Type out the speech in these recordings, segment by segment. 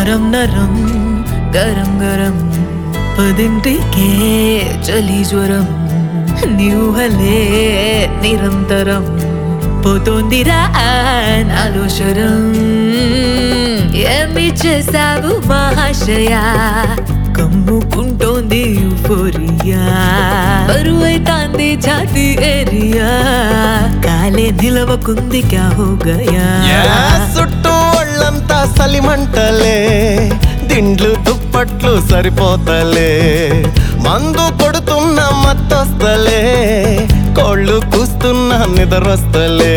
నరం నరం గరం గరం పదింటికే చలి జ్వరం నీవుహలే నిరంతరం పోతోందిరా నాలో శరం ఏమి చేసావు మహాశయా కమ్ముకుంటోంది యూఫోరియా బరువైతాంది ఛాతీ ఏరియా కాలే నిలవకుంది క్యా హో గయా చుట్టూ ఒళ్ళంతా సలిమంటలే దిండ్లు దుప్పట్లు సరిపోతలే మందు కొడుతున్న మత్తొస్తలే కోళ్ళు కూస్తున్న నిద్రొస్తలే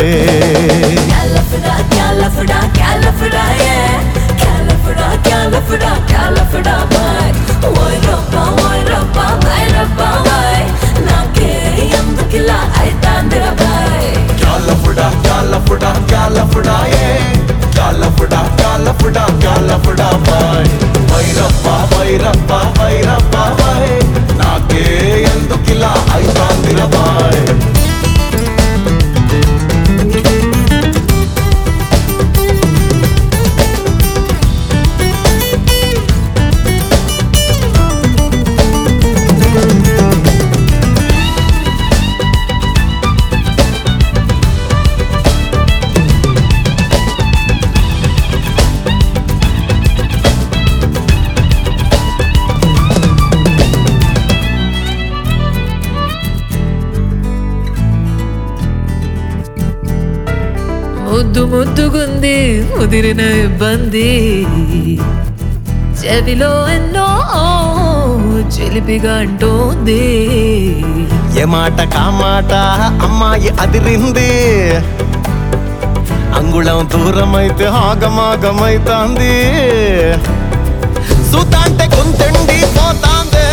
నాకే ఎందుకిలా అయితాందిరా బాయ్ ముద్దు ముద్దుగుంది ముదిరిన ఇబ్బంది చెవిలో ఎన్నో చిలిపిగా అంటోంది ఏ మాట కామాట అమ్మాయి అదిరింది అంగుళం దూరమైతే ఆగమాగమైతాంది సుతాంటే గుంతండి పోతాందే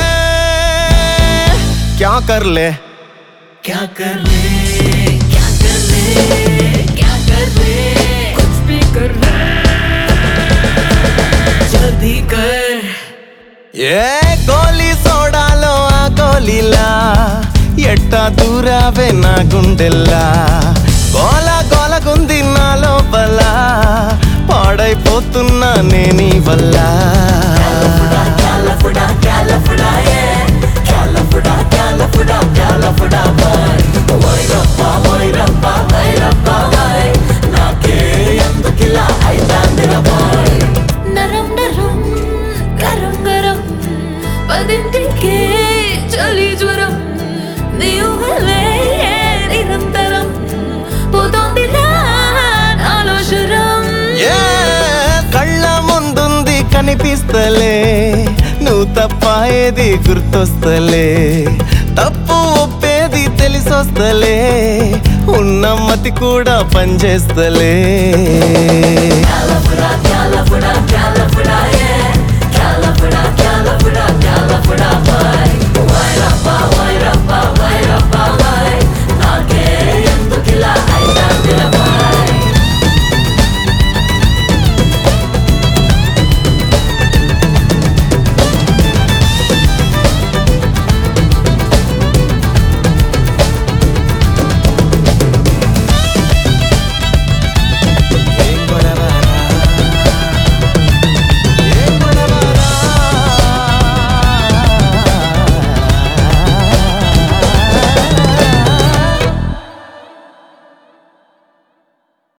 క్యా కర్లే क्या कर ले क्या कर ले क्या कर ले कुछ भी कर ले जल्दी कर ఏ గోలీ సోడాలో ఆ గోలీలా ఎట్టా దూరావే నా గుండెల్లా గోల గోలగుంది నా లోపల పాడైపోతున్నా నేనీ వల్ల నరం నరం గరం గరం పదింటికే చలి జ్వరం నీవుహలే నిరంతరం పోతోంది నాలో శరం ఏ కళ్ళ ముందుంది కనిపిస్తలే నువ్వు తప్ప ఏది గుర్తొస్తలే తప్పు ఒప్పేది తెలిసొస్తలే ఉన్న మతి కూడా పనిచేస్తలే California, California, California, yeah. California, California, California.